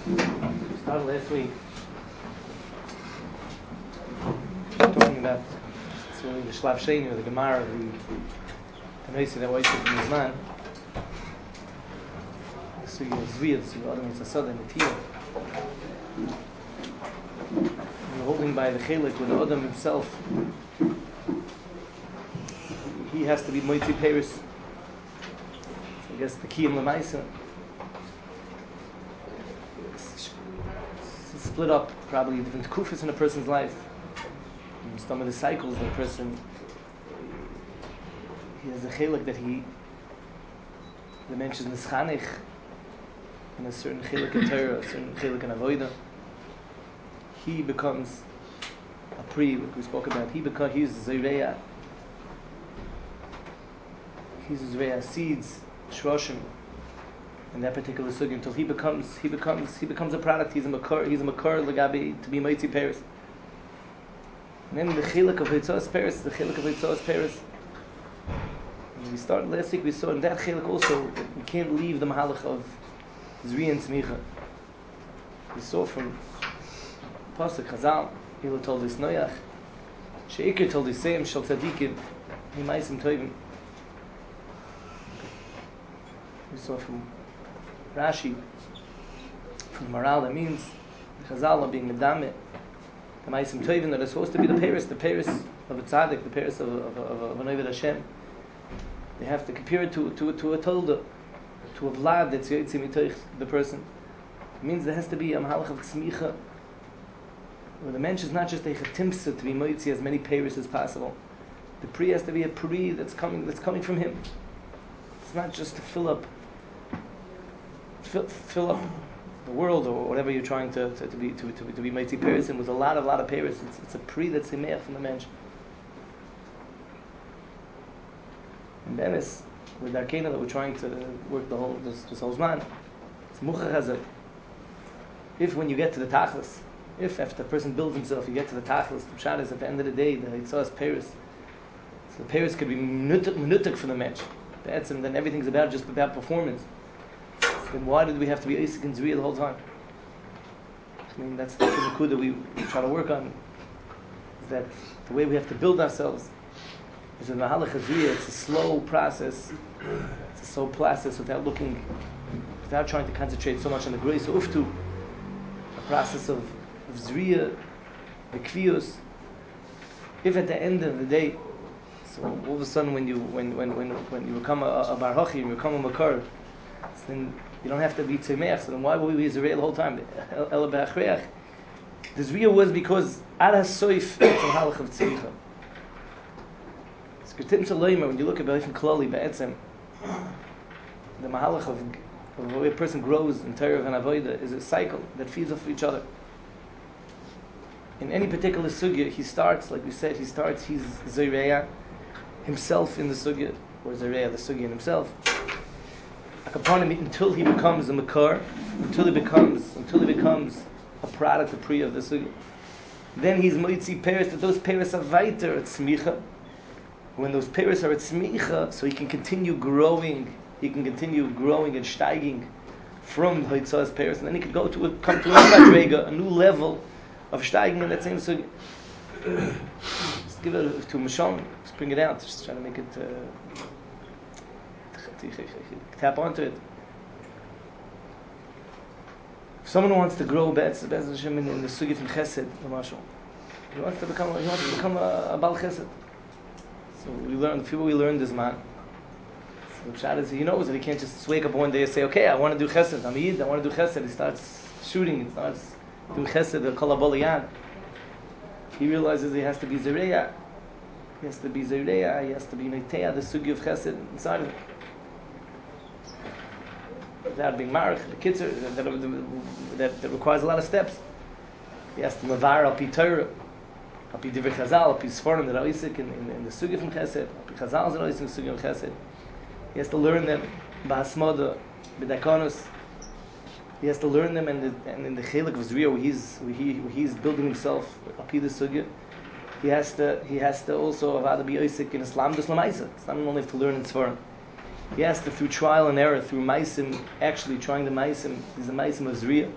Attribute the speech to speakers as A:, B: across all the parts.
A: We started last week talking about it's really the Shlav Sheni or the Gemara, the Noisi that was in his man. The Sugi of Zviya, the Sugi of Adam Yitzhasada and the Tiyah. We're holding by the Chelik with the Adam himself. He has to be Moitzi Paris. I guess the key in Lamaisa. It's split up probably different kufas in a person's life. And some of the cycles that a person he has a chelik that he mentions nischanich in a certain chelik in Torah, a certain chelik in avodah. He becomes a pri, like we spoke about. He's Zayreya. He's Zayreya seeds, shroshim, in that particular sugi until he becomes a product. He's a makar legabi to be moitzi paris. And then the chiluk of Yitzhas Paris, when we started last week, we saw in that chiluk also that we can't leave the mahalach of Zriya and Tzmicha. We saw from Pasuk Chazal, Hillel told us Noach, Sheikir told us Seim Shal Tzadikim, Himaisim Toivim. We saw from Rashi, from Maral, that means Chazal being Medameh, the Maisim Toivim that are supposed to be the Paris of a tzaddik, the Paris of an Oved Hashem. They have to compare it to a Tolda, to a Vlad that's Yotzei Mitoich, the person. It means there has to be a Mahalach of Tzmicha, where the mensch is not just a Chatimsa to be Moitzi as many Paris as possible. The Pri has to be a Pri that's coming from him. It's not just to fill up the world or whatever you're trying to be mighty person with a lot of Paris. It's a pri that's imeach from the mensch. And then it's with Arkena that we're trying to work this whole zman. It's mucha chazak. If when you get to the tachlis, if after a person builds himself, you get to the tachlis, the pshat is at the end of the day, the Yitzhas Paris. So the Paris could be minutik for the mensch. Then everything's just about performance. Then why did we have to be Isaac and Zriya the whole time? I mean, that's the nakud that we try to work on. Is that the way we have to build ourselves is in Mahalach Zriya. It's a slow process. It's a slow process without trying to concentrate so much on the grace of Uftu. A process of Zriya, the Kvius. If at the end of the day, so all of a sudden when you become a Bar Hochi and you become a Makar, then you don't have to be Tzemech, so then why were we Zriya the whole time? Ela Be'achreach. The Zriya was because Ad HaSoif, it's a halach of Tzricha. It's Ketim Shaloyma, when you look at Be'efim Klali, Be'etzem, the mahalach of the way a person grows in Torah and Avodah is a cycle that feeds off each other. In any particular sugya, he starts, like we said, he's Zayreya, himself in the sugya, or Zayreya, the sugya in himself. Upon him until he becomes a makar, until he becomes a product, a pri of the sugya. Then he's moitzi peres, that those peres are weiter at smicha. When those peres are at smicha, so he can continue growing and steiging from the Hitzah's peres, and then he could come to a madrega, a new level of steiging in that same sugya. Just give it to Mashon, just bring it out, just try to make it tap onto it. If someone who wants to grow Be'ez Hashem in the Sugi from Chesed, he wants to become a Bal Chesed. So we learned this man. So the pshat is he knows that he can't just wake up one day and say, okay, I want to do Chesed, I'm a Yid, I want to do Chesed. He starts shooting, he starts doing Chesed, the Kol HaBoliyad. He realizes he has to be Zereyah. He has to be Neiteah, the Sugi of Chesed inside of him. Without being married, the kids that requires a lot of steps. He has to mavar al pi Torah, al pi divrei Chazal, al pi Sforim that are Isaac in the Sugya from Chesed, al pi Chazal that are Isaac in the Sugya from Chesed. He has to learn them b'hasmoda, b'dakonus. He has to learn them, and in the chelik of Zriya, where he's building himself al pi the Sugya. He has to also avada be Isaac in Islam, just l'maisa. It's not only have to learn in Sforim. He has to, through trial and error, through Maisim, actually trying the Maisim, there's a Maisim of Zriya,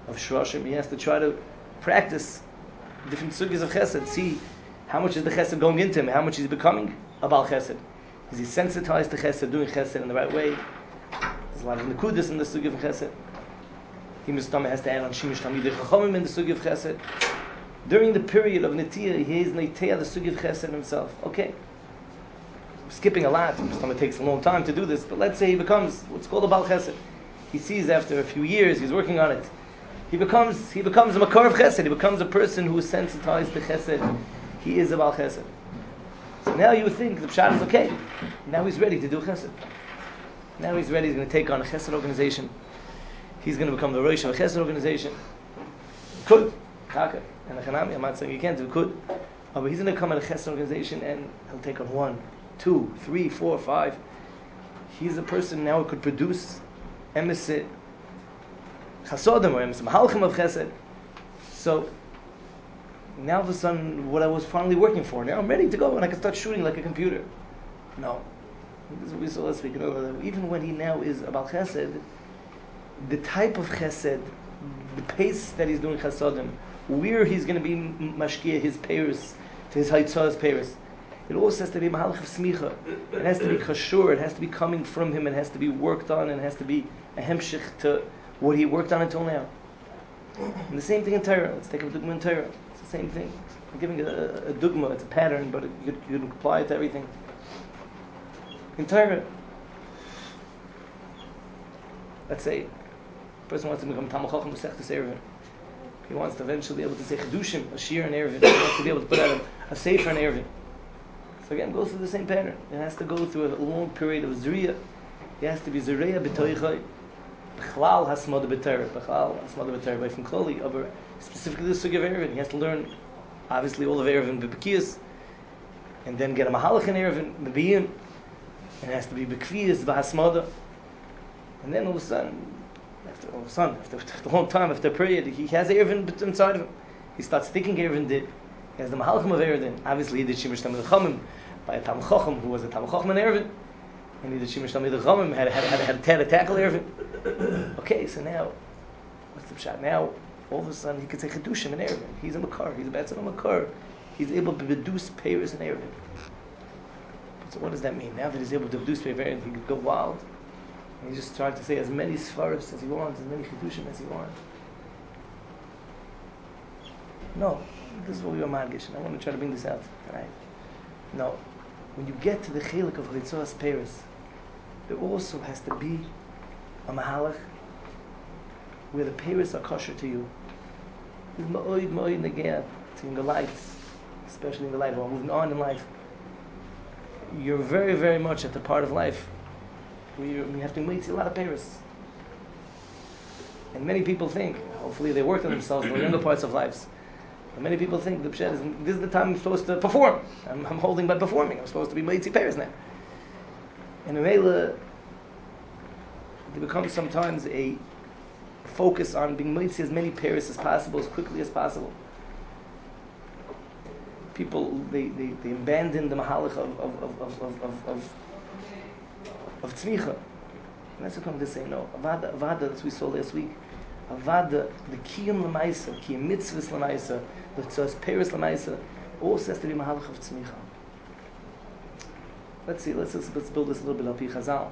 A: of shroshim. He has to try to practice different sugyas of chesed, see how much is the chesed going into him, how much he's becoming a Baal chesed. Is he sensitized to chesed, doing chesed in the right way? There's a lot of nekudas in the sugya of chesed. He has to add on shimish tamidei chachamim in the sugya of chesed. During the period of netiyah, he is netiyah the sugya of chesed himself. Okay. Skipping a lot. It takes a long time to do this, but let's say he becomes what's called a Baal chesed. He sees after a few years, he's working on it. He becomes a makar of chesed. He becomes a person who is sensitized to chesed. He is a Baal chesed. So now you would think the pshat is okay. Now he's ready to do chesed. Now he's ready. He's going to take on a chesed organization. He's going to become the rosh of a chesed organization. He could. And a chanami, I'm not saying he can't do could. But he's going to come at a chesed organization and he'll take on 1, 2, 3, 4, 5. He's a person now who could produce emesit chasodim or emesit mahalchim of chesed. So now all of a sudden, what I was finally working for, now I'm ready to go and I can start shooting like a computer. No. This is what we saw last week. Even when he now is about chesed, the type of chesed, the pace that he's doing chasodim, where he's going to be mashkia his peiros, to his haitzah's peiros, it also has to be mahalach of smicha. It has to be kashur. It has to be coming from him. It has to be worked on. And it has to be a hemshich to what he worked on until now. And the same thing in Torah. Let's take a dugma in Torah. It's the same thing. I'm giving a dugma. It's a pattern, but you can apply it to everything. In Torah, let's say a person wants to become Talmid Chacham Masechtas Eruvin. He wants to eventually be able to say Chedushim, a shir in Eruvin. He wants to be able to put out a sefer in Eruvin. So again, goes through the same pattern. It has to go through a long period of zriya. It has to be zriya b'toichai. B'chlal hasmada b'torah. B'chlal hasmada b'torah. But from Kloli, over specifically the sugi of Eruvin, he has to learn, obviously, all of Eruvin b'bekiyas, and then get a mahalach in Eruvin b'biyin. And it has to be b'kviyas b'hasmada. And then all of a sudden, after a long time, after a period, he has Eruvin inside of him. He starts thinking Eruvin did. He has the mahalchim of Eruvin. Obviously, he did Shimish Tamid Chachamim by a Talmid Chacham who was a Talmid Chacham in Eruvin. And he did Shimish Tamid Chachamim, had to tackle Eruvin. Okay, so now, what's the pshat? Now, all of a sudden, he could say Chedushim in Eruvin. He's a Makar. He's a Betzim Makar. He's able to produce peiros in Eruvin. So what does that mean? Now that he's able to produce peiros in Eruvin, he could go wild. And he just tried to say as many Sfaros as he wants, as many Chedushim as he wants. No. This is what we were madgish, and I want to try to bring this out tonight. No. When you get to the chilik of Haitzah's peiros, there also has to be a mahalach where the peiros are kosher to you. It's ma'oid negea to in the life, especially in the life, while moving on in life. You're very, very much at the part of life where you have to meet a lot of peiros. And many people think, hopefully they work on themselves in the younger parts of lives. But many people think the pshat is this is the time I'm supposed to perform. I'm holding by performing. I'm supposed to be Meitzi Peiros now. And in Mela, there becomes sometimes a focus on being Meitzi as many Peiros as possible, as quickly as possible. People they abandon the mahalach of tzmicha. And that's what come to say no. Avada, as we saw last week. Avada, the kiyum l'maisa, kiyum mitzvahs l'maisa, the tzos peiros l'maisa, also has to be mahalach of tzmicha. Let's see, let's build this a little bit al pi Chazal.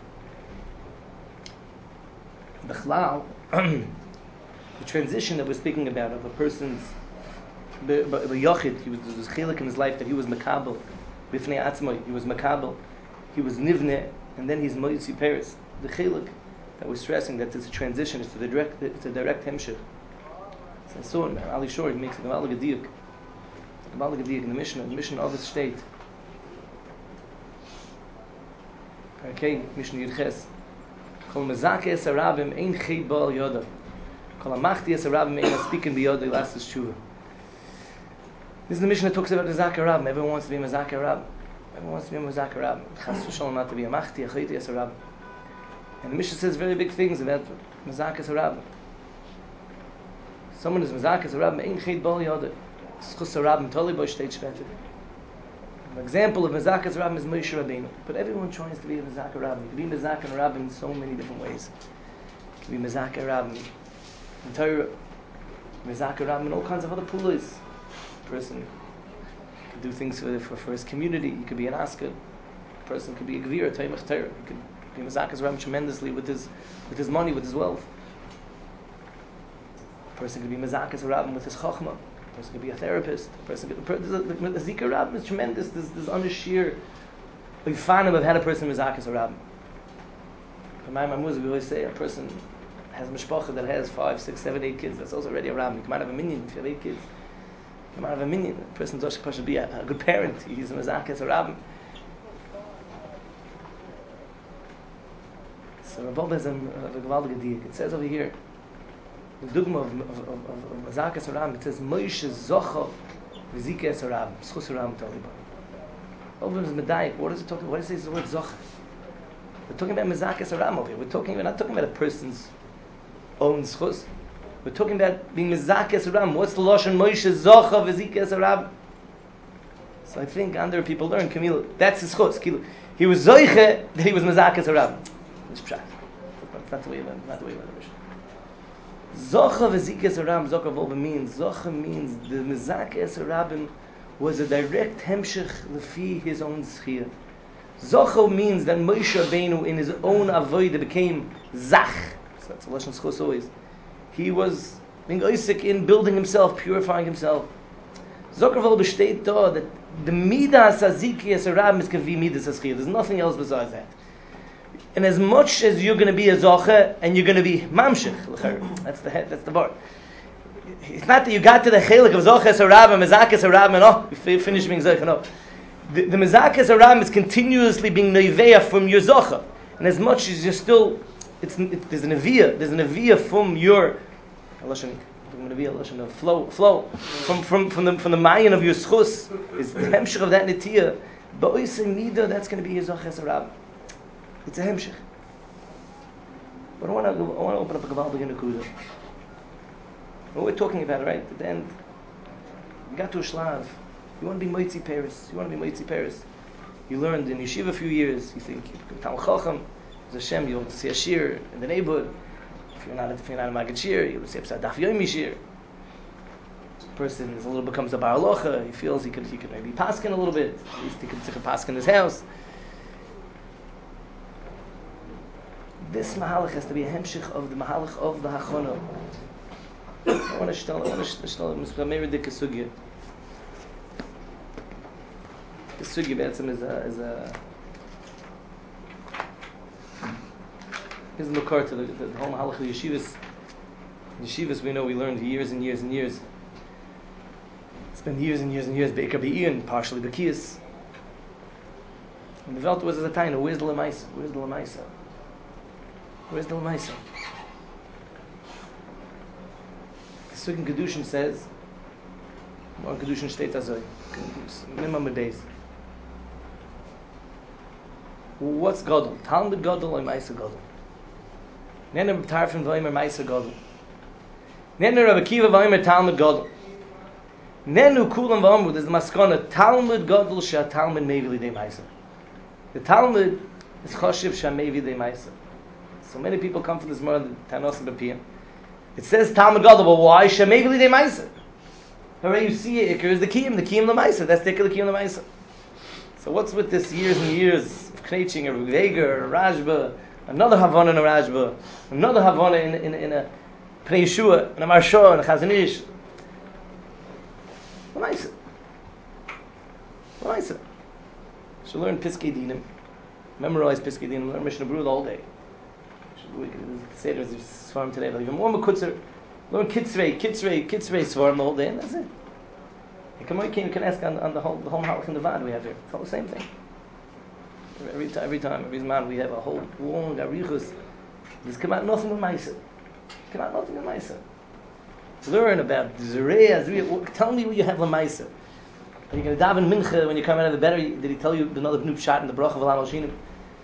A: B'chlal, the transition that we're speaking about of a person's b'yochid, there was chilik in his life that he was makabel, b'fnei atzmai, he was makabel, he was nivne, and then he's moitzi peiros. The chilik that we're stressing that it's a transition, it's a direct hemshich. So I saw in Ali Shor, he makes a Gamal Gadiyuk in the Mishnah of the state. Okay, Mishnah Yudches. Kol mezake es arabim ein cheid ba'al yoda. Kol amachti es arabim ein aspikin biyoda ilas es tshuva. This is the Mishnah that talks about the Mezake Arabim. Everyone wants to be a Mezake Arabim. Everyone wants to be a Mezake Arabim. Chas v'shalom not to be a machti, a chaydi es arabim. And the Mishnah says very big things about Mezakas Harabim. Someone is Mezakas Harabim, Ein Cheid Bal Yoda. Schus Harabim, Toli Bo Shteit Shvetet. An example of Mezakas Harabim is Moshe Rabbeinu. But everyone tries to be a Mezaka Harabim. You can be Mezaka Harabim in so many different ways. You can be Mezaka Harabim in Torah, Mezaka Rabbim, and all kinds of other pulis. Person can do things for his community. He could be an asker. A person could be a gvir, Taimach Torah. He could be Mezaka Rabbim tremendously with his money, with his wealth. A person could be Mezaka Rabbim with his chachma. A person could be a therapist. The Zika Rabbim is tremendous. There's unashir. We've found him. I've had a person Mezaka Rabbim. For my mamuz, we always say a person has a mishpacha that has 5, 6, 7, 8 kids. That's also already a rabbin. You come out of a minyan if you have 8 kids. You come out of a minyan. A person should be a good parent. He's a mezakis, a rabbin. So Rabbi has a gewaltige diak. It says over here, the dogma of mezakis, a rabbin, it says, Moshe zocha v'zikes a rabbin. Schus a rabbin taliban. Over is medayik. What is it talking about? What does it say the word zocha? We're talking about mezakis a rabbin over here. We're not talking about a person's own schus. We're talking about being mezakes a rabbin. What's the lashon Moshe zocha v'zikes a rabbin? So I think under people learn Camille. That's his schus. He was zoiche that he was mezakes a rabbin. It's pshat. That's not the way of it. Not the way of it. Zocha v'zikes a rabbin. Zocha volba means zocha means the mezakes a rabbin was a direct hemshech lefi his own schia. Zocha means that Moshe Rabbeinu in his own avodah became zach. So that's a lashon schus always. He was being oisik in building himself, purifying himself. Zokarval besteht da that the midas aziki as a rabbin is kavi midas aschiyah. There's nothing else besides that. And as much as you're going to be a zocha and you're going to be mamshich, that's the head, that's the bar. It's not that you got to the chelik of zocha as a rabbin, mezakah as a rabbin, and you finish being zocha. No, the mezakah as a rabbin is continuously being noiveya from your zocha, and as much as you're still. There's an aviyah from your flow from the mayan of your schus is the hemshich of that netiyah. But oisei nida, that's going to be your zoches rabbin. It's a hemshich. But I want to open up a gewaldige nekuda. What we're talking about, right? At the end, you got to a shlav. You want to be moitzi Paris. You learned in yeshiva a few years. You think you're Talmid Chacham. Hashem, you'll see a shir in the neighborhood. If you're not a Maggid shir, you'll see a Daf Yomi shir. The person becomes a bar halacha. He feels he could maybe paskin a little bit. At least he could take a paskin in his house. This mahalach has to be a hemshich of the mahalach of the hachana. I want to tell Mr. Meir Dik Sugya. The Sugya Be'etzim is a is the makar to the whole mahalach of yeshivas. Yeshivas, we know we learned years and years and years. Spend years and years and years be'ikar be'iyun, partially b'kiyas. And the Welt was as a taina. Where's the lemaisa? The Sukkot Kedushin says, or Kedushin steht azoi, minimum days. What's Gadol? Talmud Gadol or Maisa Gadol? Nenner Tarfin Vaymer Maisa Gadol. Nenner Rabbi Kiva Vaymer Talmud Gadol. Nenu Kulam Vamru, there's the Maskana, Talmud Gadol Shah Talmud Mevi Lidei Maisa. The Talmud is Choshev Shah Mevi Lidei Maisa. So many people come from this more than Tanos and Bapiyam. It says Talmud Gadol, but why Shah Mevi Lidei Maisa? Hooray, you see it, Iker is the Kiyim Lamaisa. That's the Kiyim Lamaisa. So what's with this years and years of Knetching, a Rugeger, a Rajba, another Havana in a Rajba, another Havana in a Pnei Yeshua, and a Marsha, and a Chazon Ish. Lamaisa. Should learn Piskei Dinim, memorize Piskei Dinim, learn Mishnah Berurah the whole day. Say there's Svarim today, but even more Mekutzer, learn Kitzrei Svarim the whole day, and that's it. You can ask on the whole Mahalach and the Vad we have here. It's all the same thing. Every man we have a whole long arichus. There's come out nothing with Maisa. Learn about Zerei. Tell me what you have Lamaisa. Are you going to daven mincha when you come out of the bed? Did he tell you another new shot in the bracha of Alan Shinim?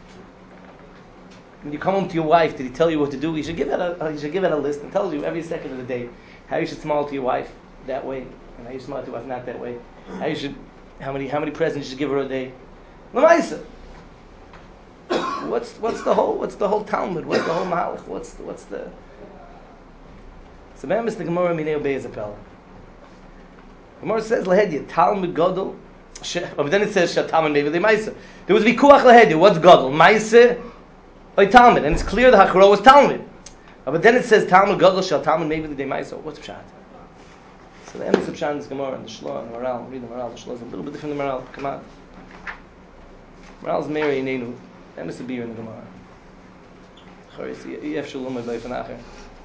A: When you come home to your wife, did he tell you what to do? He should give it a list and tells you every second of the day how you should smile to your wife that way, and how you smile to your wife not that way. How many presents you should give her a day. Lamaisa. What's the whole Talmud? What's the whole Mahalach? What's the So Be'emes the Gemara Minei Be'ezapel. Gemara says Lahedya Talmud Gadol. But then it says Talmud Mevili Maisa. There was Vikuach Lahedya. What's Gadol? Maisa or Talmud? And it's clear the Hachro was Talmud. But then it says Talmud Gadol Shal Talmud Mevili Maisa. What's Pshat? So the Emes of Pshat is Gemara and the Shloah and the Maral. Read the Maral. The Shloah is a little bit different than the Maral. Come on. Maral's Mary Inenu. Emes of beer in the Gemara. Yef Shalom Bay Fanacher.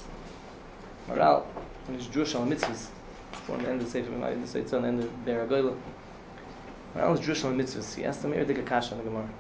A: Maral and his Jewish al mitzvahs. On the end of the Sefer Menai, the Sefer on the end of Be'er HaGoyla. Maral is Jewish al mitzvahs. He asked the Meir Dika Kasha in the Gemara.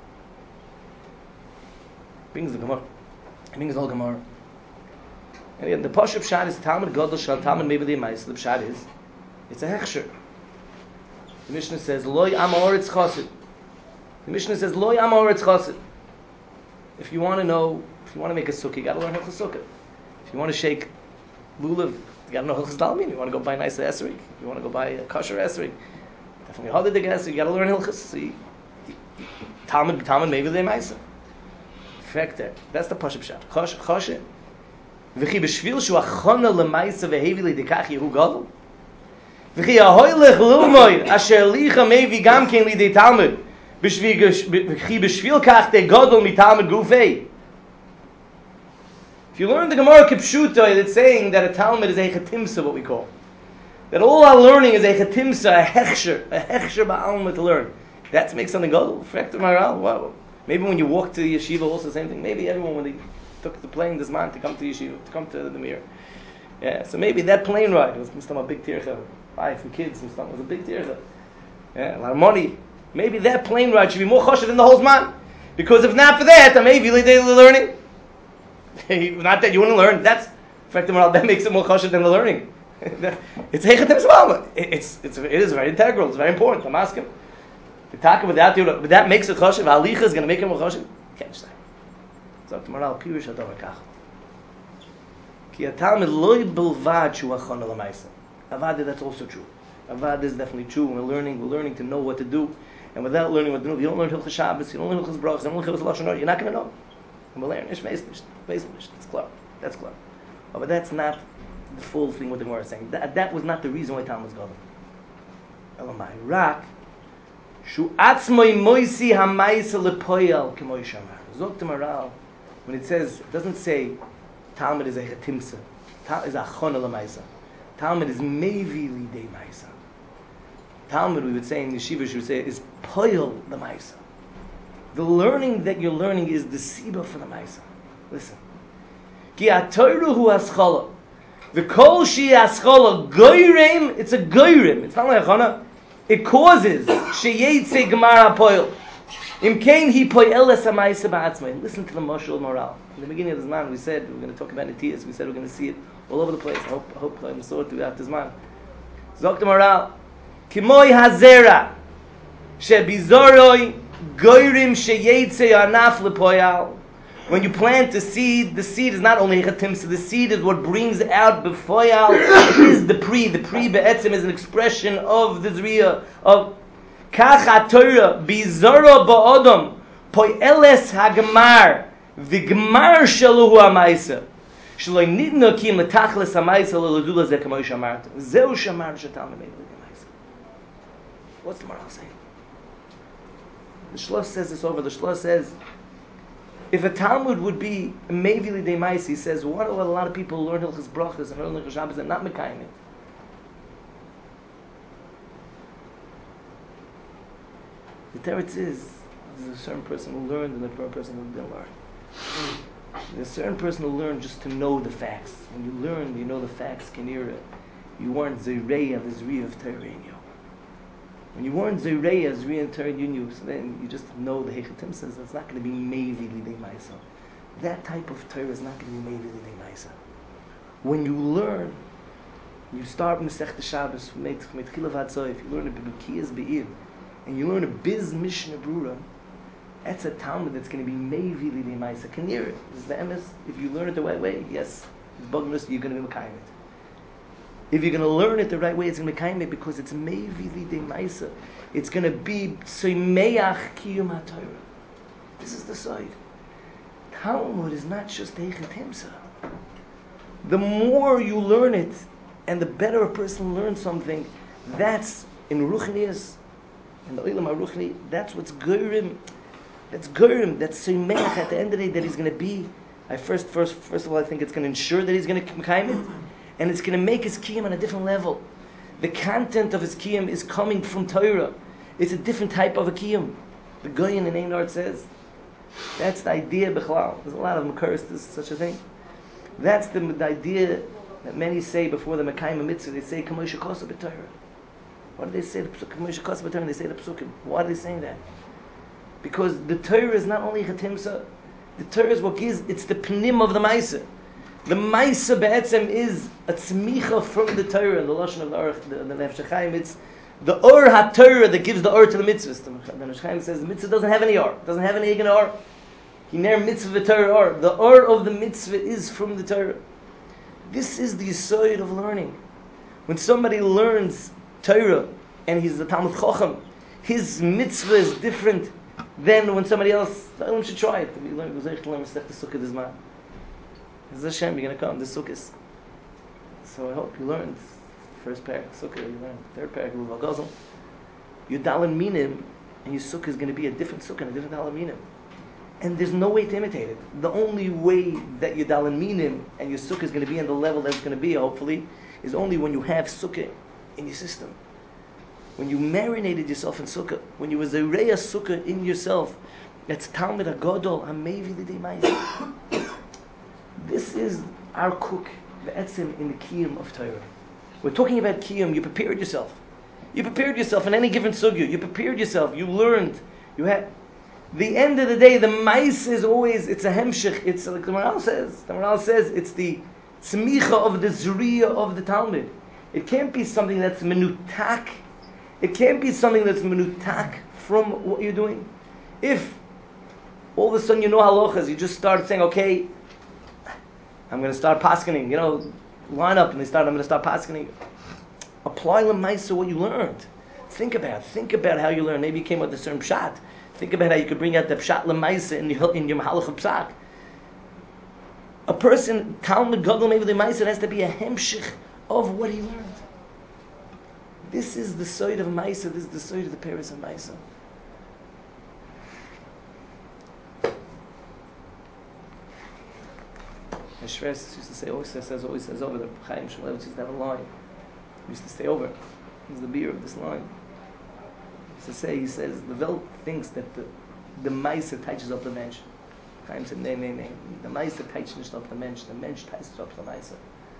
A: Brings the Gemara. He brings the whole Gemara. And again, the Pashup Pshat is Talmud Gadol Shal Talmud Mevili Maisa. The Pshat is, it's a hechsher. The Mishnah says, Loi Am Haaretz Chosid. The Mishnah says, Loi Am Haaretz Chosid. If you want to know, if you want to make a sukkah, you got to learn Hilchos Sukkah. If you want to shake lulav, you got to know Hilchos Dalmin. You want to go buy a nice esrog. You want to go buy a kosher esrog. Definitely harder to get, you got to learn Hilchos. See, Talmud Mevili Maisa. Fact there. That's the Pashup Pshat. Choshe. V'chi b'shvil shu achona l'maisa v'hevi l'dikach yehu gadol. V'chi ahoylech l'lmoy asher licha mevi gam ken lidei Talmud. V'chi b'shvil kach de gadol mi Talmud gufei. If you learn the Gemara Kipshuta, it's saying that a Talmud is a chetimsa, what we call. That all our learning is a chetimsa, a hechsher ba'alma to learn. That makes something gadol. Fractor Maral. Wow. Maybe when you walk to the yeshiva, also the same thing. Maybe everyone when they took the plane this man to come to yeshiva, to come to the mir. Yeah, so maybe that plane ride was a big tircha. Buy for kids, was a big tircha. Yeah, a lot of money. Maybe that plane ride should be more choshev than the whole zman. Because if not for that, then maybe they're learning. Not that you wouldn't learn. That's that makes it more choshev than the learning. It's hechatim shalom. It is very integral. It's very important. I'm asking. The taka without that makes it choshev. Alicha is going to make it more choshev. Can't say. Sagt Maral Pirush Hadavar Kach. Ki atalmid loy belvad shu achana l'maisa. Avad, that's also true. Avad is definitely true. We're learning to know what to do. And without learning what to do, if you don't learn Hilchos Shabbos, you don't learn Hilchos Brachos, you don't learn Hilchos Lashon Hara, you're not going to know. And we're learning Ish Meis Nish. That's clear. That's clear. Oh, but that's not the full thing what the Gemara is saying. That was not the reason why Talmud was going. Elamai Rak shu atzmoi moisi hamaisa lepoyal k'moi shamar. Zok to Maral. When it says, it doesn't say Talmud is a chetimsa. Talmud is a chona l'maisa. Talmud is mevi lidei maisa. Talmud, we would say in yeshiva, we would say, is poyel l'maisa. The learning that you're learning is the siba for the maisa. Listen. Ki ha'toru hu haschala. V'kol shi haschala goyrem, it's a goyrem. It's not like a chona. It causes sheyetze gemara poyel. Im kain hi poyeles ha'maisa ba'atzmai. Listen to the Mashal Maral. In the beginning of this man, we said we're going to talk about Nitiyas. We said we're going to see it all over the place. I hope I saw it throughout this man. Zok the Maral. Kimoi hazera shebizoroi goyrim sheyetze anaf lepoyal. When you plant the seed is not only chetimsa. The seed is what brings out befoyal. It is the pri. The pri be'etzim is an expression of the zriya of Kach ha-Torah bizoro ba'odom poyeles ha-gemar v'gemar shelo hu ha-maisa shelo nidno ki metachles ha-maisa l'ledula zeh k'moi shamarta zeu shamar shetalmud mevili ha-maisa. What's the Maral saying? The Shlosh says this over. The Shlosh says, if a Talmud would be mevili ha-maisa, he says, what do a lot of people learn Hilchos Brachos and learn Hilchos Shabbos and not mekayim it? The teretz is, there's a certain person who learned and a person who didn't learn. There's a certain person who learned just to know the facts. When you learn, you know the facts, Kenira. You weren't Zerei of the Zri of Torah in you. When you weren't Zerei of Zri and Torah in you, so then you just know the Hechatim says it's not going to be Mevi Lidei Maisa. That type of Torah is not going to be Mevi Lidei Maisa. When you learn, you start Masech Shabbos, Metchilav Hatzoif, you learn a Bibukiyas Be'ir, and you learn a Biz Mishnah Brura, that's a Talmud that's going to be Mevi Lidei Maisa. Kenira, this is the emes. If you learn it the right way, yes, Bogmus, you're going to be Mekayim it. If you're going to learn it the right way, it's going to be Mekayim it because it's Mevi Lidei Maisa. It's going to be Tzomeach Kiyum HaTorah. This is the side. Talmud is not just Heichet Himsa. The more you learn it, and the better a person learns something, that's in Ruchnius, in the Olam HaRuchni, that's what's Goyrim. That's Goyrim, that's Seimech at the end of the day that he's going to be. First of all, I think it's going to ensure that he's going to Mekayim it, and it's going to make his Kiyam on a different level. The content of his Kiyam is coming from Torah. It's a different type of a Kiyam. The Goyen in Ein Art says. That's the idea, Bechlal. There's a lot of Makaris, there's such a thing. That's the idea that many say before the Mekayim Mitzvah. They say, Kamosha Kosa B'Torah. Why do they say the Kamosha Kosa B'Torah? They say the Psukim. Why are they saying that? Because the Torah is not only Chatimsa, the Torah is what gives, it's the Pnim of the Maisa. The Maisa Be'etzem is a tzmicha from the Torah, the Lashon of the Nefesh HaChaim. It's the Or HaTorah that gives the Or to the mitzvahs. The Nefesh HaChaim says the mitzvah doesn't have any Or, doesn't have any Egen Or. He ner mitzvah Torah Or. The Or of the mitzvah is from the Torah. This is the Yesod of learning. When somebody learns Torah and he's a Talmud Chacham, his mitzvah is different than when somebody else. Everyone should try it. We learn the Sukkah this man. This is Hashem, you're going to come, this Sukkah. So I hope you learned first parak Sukkah, you learned third parak Luva Gozel. Your Dalan Minim and your Sukkah is going to be a different Sukkah and a different Dalan Minim. And there's no way to imitate it. The only way that your Dalan Minim and your Sukkah is going to be on the level that it's going to be, hopefully, is only when you have Sukkah in your system. When you marinated yourself in Sukkah, when you was a Reya Sukkah in yourself, that's Talmud HaGodol, HaMevi L'dei Ma'aseh. This is our cook, the etzim in the kiyum of Torah. We're talking about kiyum. You prepared yourself. You prepared yourself in any given sugya. You prepared yourself. You learned. You had. The end of the day, the mais is always, it's a hemshich. It's like the Maral says. The Maral says it's the tzmicha of the zriya of the Talmud. It can't be something that's menutak. It can't be something that's menutak from what you're doing. If all of a sudden you know halachas, you just start saying, okay, I'm going to start paskening, line up and I'm going to start paskening. Apply l'maisa what you learned. Think about how you learned. Maybe you came up with a certain pshat. Think about how you could bring out the pshat l'maisa in your mahalach of psak. A person, Talmud Gadol maybe the maisa, has to be a hemshich of what he learned. This is the side of maisa, this is the side of the Paris of maisa. My Shvers used to say, always says over the Chaim Shmulevitz used to have a line. He used to stay over. He's the beer of this line. He says, the Welt thinks that the Meiser touches up the Mensch. Chaim said, nee. The Meiser touches nicht up the Mensch touches up the Meiser.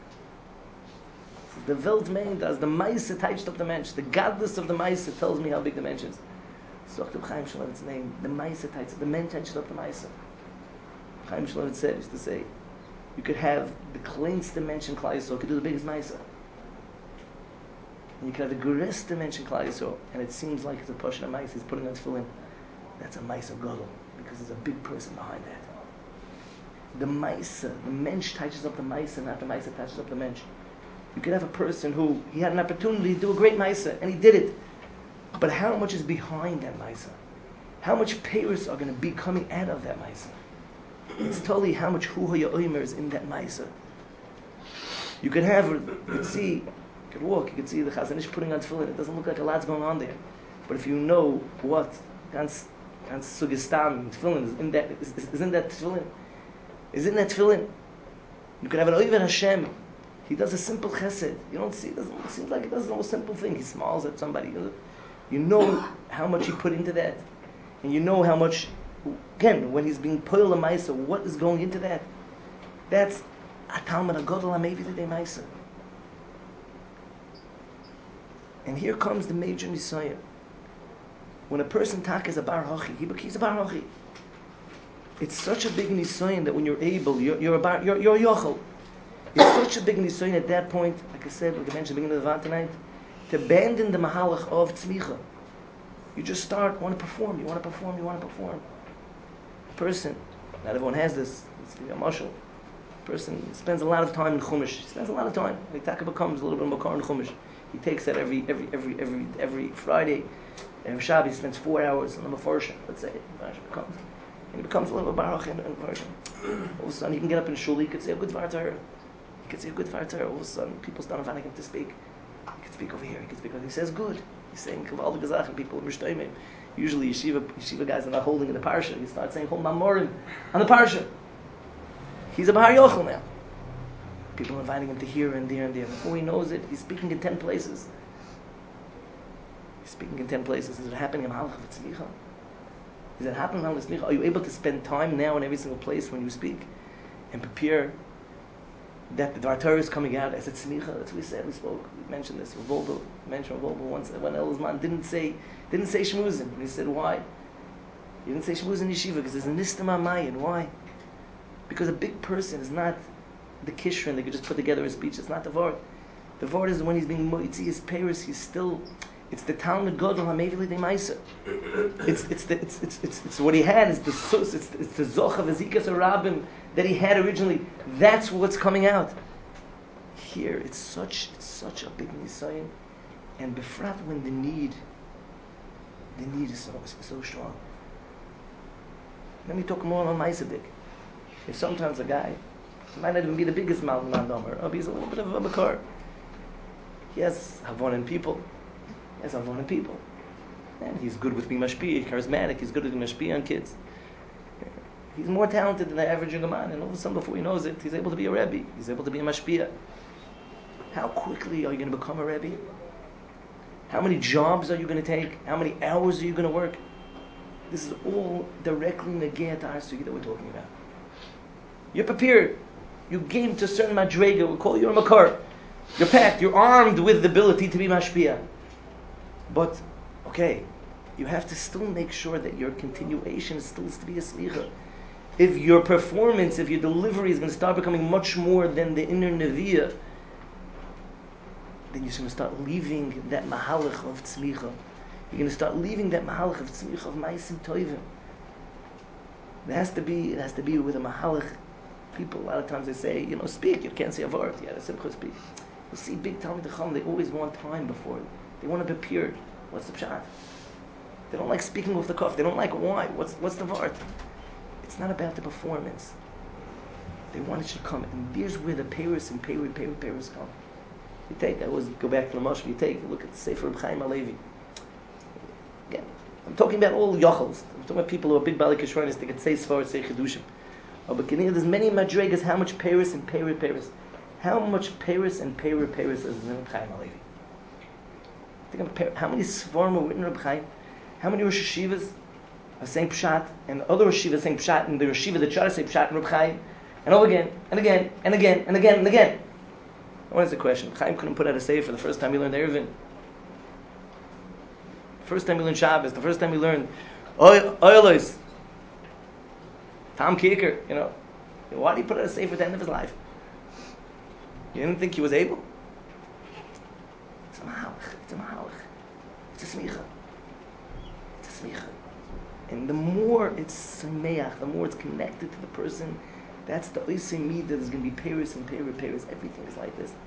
A: The Welt meint, as the Meiser touches up the Mensch. The godless of the Meiser tells me how big the Mensch is. So Chaim Shmulevitz's name, the Meiser touches, the Mensch touches up the Meiser. Chaim Shmulevitz used to say, you could have the kleinste dimension Klal Yisrael, could do the biggest Maisa. And you could have the greatest dimension Klal Yisrael, and it seems like it's a portion of Maisa, he's putting on tefillin. That's a Maisa Gadol, because there's a big person behind that. The Maisa, the mensch touches up the Maisa, not the Maisa touches up the mensch. You could have a person who, he had an opportunity to do a great Maisa, and he did it. But how much is behind that Maisa? How much payers are going to be coming out of that Maisa? It's totally how much Huha Ya'omer is in that Maisa. You could walk, you could see the Chazon Ish putting on tefillin. It doesn't look like a lot's going on there. But if you know what Gans Sugistam tefillin is in that tefillin. Is in that tefillin. You could have an Oiver Hashem. He does a simple chesed. You don't see, it seems like he does a simple thing. He smiles at somebody. You know how much he put into that. And you know how much, again, when he's being poil Maisa, what is going into that? That's a Talmud HaGodol HaMevi L'dei Maisa. And here comes the major Nisayon. When a person is a bar hachi, he's a bar hachi. It's such a big Nisayon that when you're able, you're a yochel. It's such a big Nisayon at that point, like I said, like I mentioned at the beginning of the Van tonight, to abandon the mahalach of tzmicha. You just start, you want to perform. A person, not everyone has this, it's the mashal. A person spends a lot of time in Chumash. He spends a lot of time. Like Taka becomes a little bit of Makar in Chumash. He takes that every Friday. Every Shabbat he spends 4 hours on the Mefarshim, let's say. And he becomes a little bit Baruch in Mefarshim. All of a sudden he can get up in Shul, he could say a good Dvar Torah. He could see a good Vartar. All of a sudden, people start inviting him to speak. He could speak over here. He could speak over. He says good. He's saying Kaval Gazach, and people are mishtaimim. Usually, yeshiva guys are not holding in the parsha. He starts saying Hol Mamorim on the parsha. He's a Bahar Yochel now. People are inviting him to here and there and there. Before he knows it, he's speaking in 10 places. He's speaking in 10 places. Is it happening in Mahalach of Tzmicha? Is it happening in Mahalach of Tzmicha? Are you able to spend time now in every single place when you speak and prepare that the Dvar Torah is coming out as a Tzmicha? That's what we said. We spoke. We mentioned this. Volvo mentioned Volvo once when Elzman didn't say Shmuzin. And he said, why? He didn't say Shmuzin Yeshiva because there's a Nistama Mayan. Why? Because a big person is not the kishrin they could just put together a speech. It's not the vart. The vart is when he's being moitzi his Paris. He's still. It's the Talmud Gadol Hamevili de Ma'aser. It's what he had. It's the Zoch of Ezekias Rabbim that he had originally. That's what's coming out. Here, it's such a big nisayon, and befrat when the need is so strong. Let me talk more on Ma'aser. If sometimes a guy might not even be the biggest mountain domer, or he's a little bit of a makar. He has havon in people. And he's good with being mashpia, charismatic. He's good with being mashpia on kids. He's more talented than the average young man. And all of a sudden, before he knows it, he's able to be a rebbe. He's able to be a mashpia. How quickly are you going to become a rebbe? How many jobs are you going to take? How many hours are you going to work? This is all directly negate to our sugi that we're talking about. You're prepared. You came to a certain madrega. We call you a makar. You're packed. You're armed with the ability to be mashpia. But, okay, you have to still make sure that your continuation still is to be a slicha. If your performance, if your delivery is going to start becoming much more than the inner neviah, then you're going to start leaving that mahalach of tzmicha. You're going to start leaving that mahalach of tzmicha of ma'asim toivim. It has to be with a mahalach. People, a lot of times they say, speak, you can't say a word. Yeah, that's simcha speak. You see, big Talmid Chacham, they always want time before. They want to be prepared. What's the pshat? They don't like speaking off the cuff. They don't like why. What's the vart? It's not about the performance. They want it to come. And there's where the Paris and Paris come. I always go back to the Moshe. You look at the Sefer Reb Chaim Halevi. Again, I'm talking about all yochels. I'm talking about people who are big Bali Kishronis. They can say Sfar, say Chidushim. Oh, but there's many madregas. How much Paris and Paris? How much Paris and Paris is in Reb Chaim Halevi? How many Sfarim are written in Reb Chaim? How many Rosh Hashivas are saying Pshat, and other Rosh Hashivas saying Pshat, and the Rosh Hashiva that try to say Pshat in Reb Chaim, and over again, and again, and again, and again, and again. What is the question? Chaim couldn't put out a sefer the first time he learned Eruvin. The first time he learned Shabbos, the first time he learned Oilos, Tom Kicker, Why did he put out a sefer at the end of his life? You didn't think he was able? It's a mahalach. It's a smicha. And the more it's sameach, the more it's connected to the person, that's the oisei midah. There's going to be Paris and Paris. Everything is like this.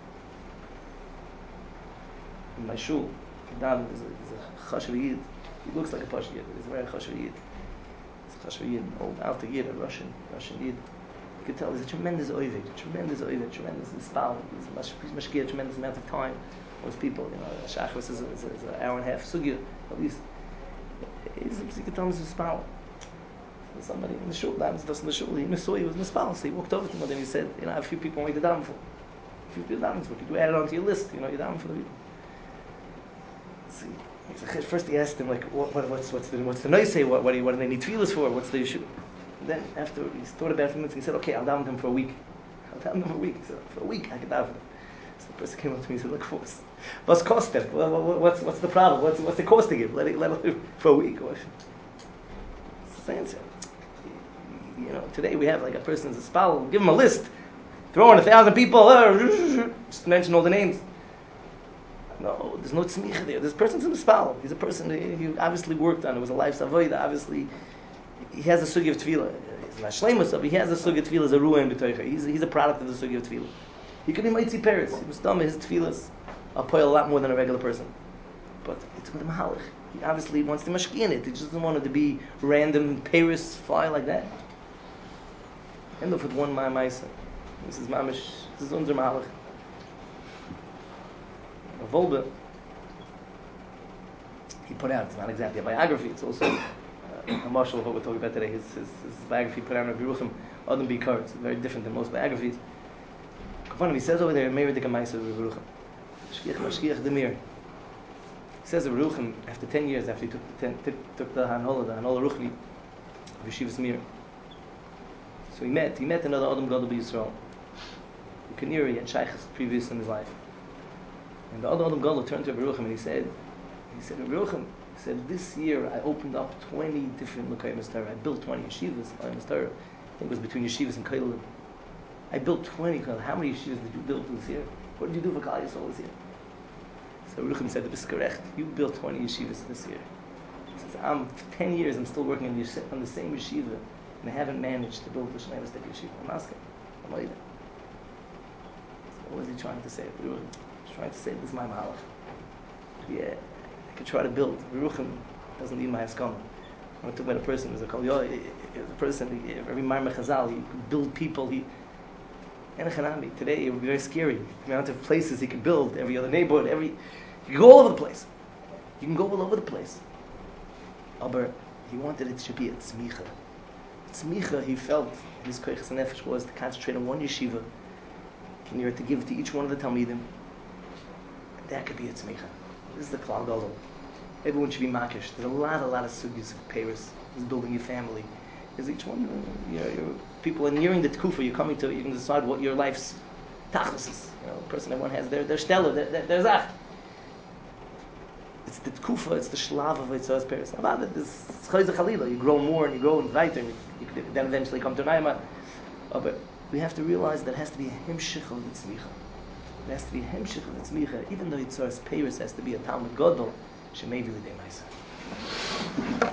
A: In my shul, there's a chashuv yid. He looks like a pashut yid, but he's wearing a chashuv yid. It's a chashuv yid, an old alter yid, a Russian yid. You can tell he's a tremendous oived, tremendous spal. He's mashkiach a tremendous amount of time. Most people, Shachris is an hour and a half sugya, at least. You can tell him he's a spal. Somebody in the shul, in the shul, he saw he was in the spal, so he walked over to him and he said, a few people want you to daven for. A few people daven for. Could you add it onto your list? You daven for the people. See, first he asked him, what's the noise say? What do they need tefillas for? What's the issue? And then after he thought about it for a minute, he said, okay, I'll daven them for a week. He said, for a week I can daven them. So the person came up to me and said, look, what's cost them? What's the problem? What's the cost to give? Let it for a week. It's the answer. Today we have a person's a spal, give him a list, throw in 1,000 people, just mention all the names. No, there's no tzmicha there. This person's in the spal. He's a person he obviously worked on. It was a life's avodah. Obviously, he has a sugi of tefillah. He's not shleimus, but he has a sugi of tefillah as a ruah in b'toicha. He's a product of the sugi of tefillah. He could be mitzi peretz. He was dumb. His tefillahs are poil a lot more than a regular person. But it's with a mahalach. He obviously wants to mashki in it. He just doesn't want it to be random Paris fly like that. End up with one ma'aser. This is mamish, this is unser Malach. Volbe, he put out, it's not exactly a biography, it's also a marshal of what we're talking about today. His biography put out in Yerucham, Adam Bikar. It's very different than most biographies. He says over there, Meir Dika Maisa of Yerucham. Shkiach Mashkiach Demir. He says of Yerucham, after 10 years after he took the Hanola Ruchni, of Yeshivas Mir. So he met another Adam Gadol B'Yisrael. He had Shaykhs previous in his life. And the other Adam Gadol turned to Yerucham and he said, Yerucham, he said, this year I opened up 20 different L'Kayim Torah. I built 20 yeshivas, L'Kayim Torah. I think it was between yeshivas and Kailim. I built 20. How many yeshivas did you build this year? What did you do for Kal Yisrael this year? So Yerucham said, this is correct. You built 20 yeshivas this year. He says, I'm 10 years, I'm still working on the same yeshiva, and I haven't managed to build the Shnei Estek yeshiva. I'm asking. I'm waiting. So what was he trying to say? Yerucham was trying to say, this is my Mahalach. Yeah. I could try to build. Yerucham doesn't need my haskama. I want to talk about a person who's a kol yoy. A person, every Marmar Chazal, he could build people. Today it would be very scary. The amount of places he could build, every other neighborhood, you can go all over the place. You can go all over the place. Aber he wanted it to be a tzmicha. Tzmicha, he felt, his koiches nefesh was to concentrate on one yeshiva, to give to each one of the Talmidim. And that could be a tzmicha. This is the Klal Gadol. Everyone should be makish. There's a lot of sugyas of Paris. There's building your family. There's each one, your people are nearing the tkufa. You're coming to, you can decide what your life's tachlis is. The person, everyone has their stella, their zach. It's the tkufa, it's the shlav of Yitzhak's Paris. About it, this chayzah chalila. You grow more and you grow and weiter, and you could then eventually come to Naima. But we have to realize that it has to be a himshich of the tzmicha. It has to be a hemshich of the tzmicha, even though Yitzhak's Paris has to be a Talmud Gadol, she may be the day